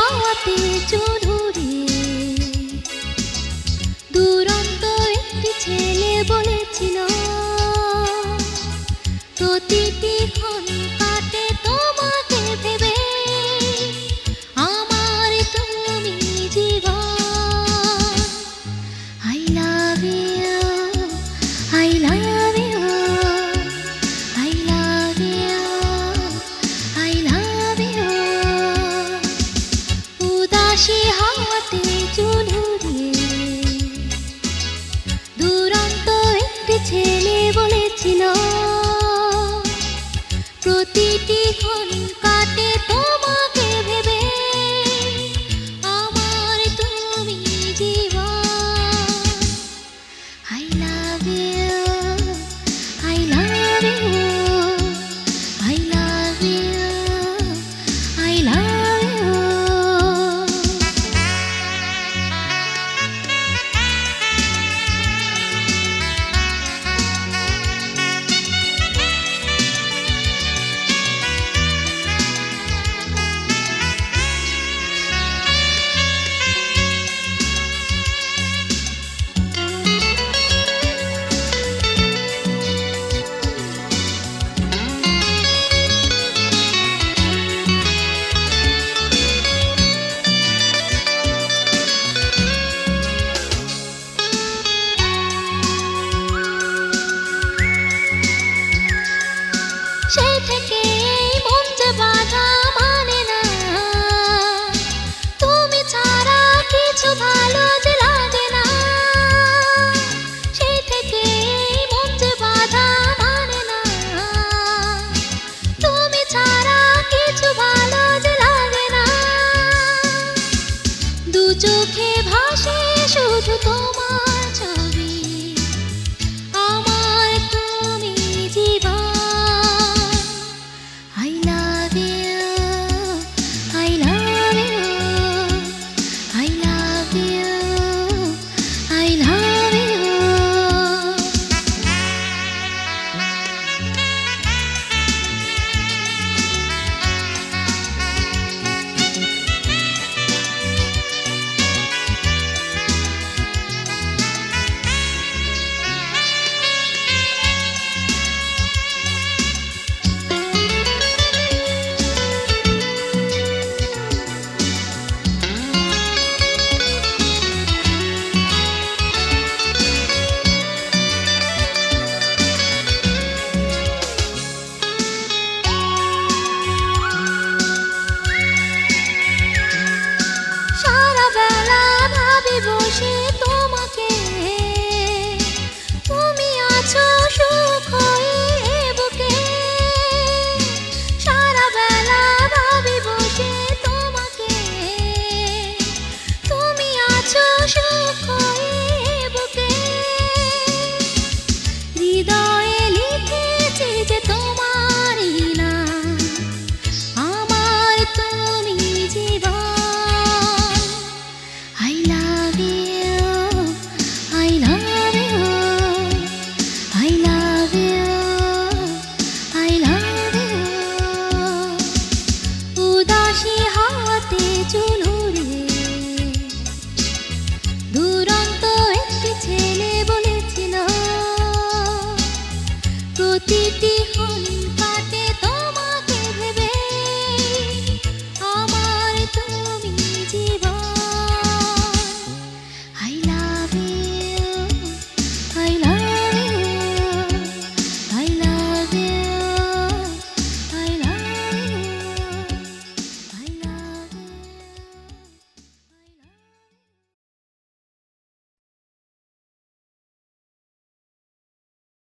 হাওয়াতে চুনুরে দুরন্ত একটি ছেলে বলেছিল, প্রতিটি ক্ষণ কাটে তোমাকে ভেবে, আমার তুমি জীবন। I love you, I love you, I love you, I love you। উদাসী হাওয়াতে চুনুরে দুরন্ত একটি ছেলে বলেছিল, প্রতিটি ক্ষণ কাটে তোমাকে ভেবে, আমার তুমি জীবন। I love you, I love you, I love you, I love you। সেই থেকে মন যে বাধা মানে না, তুমি ছাড়া কিছু ভালো যে লাগে না। সেই থেকে মন যে বাধা মানে না, তুমি ছাড়া কিছু ভালো যে লাগে না। দু চোখে ভাসে শুধু তোমার ছবি, আমার তুমি জীবন। I love you, I love you, I love you, I love you। সারা বেলা ভাবি বসে তোমাকে, তুমি আছো সুখ হয়ে বুকে। সারা বেলা ভাবি বসে তোমাকে, তুমি আছো সুখ হয়ে বুকে। হৃদয়ে লিখেছি যে তোমারই নাম, আমার তুমি জীবন। I love you, I love you, I love you, I love you। উদাসী হাওয়াতে চুনুরে দুরন্ত একটি ছেলে বলেছিল, প্রতিটি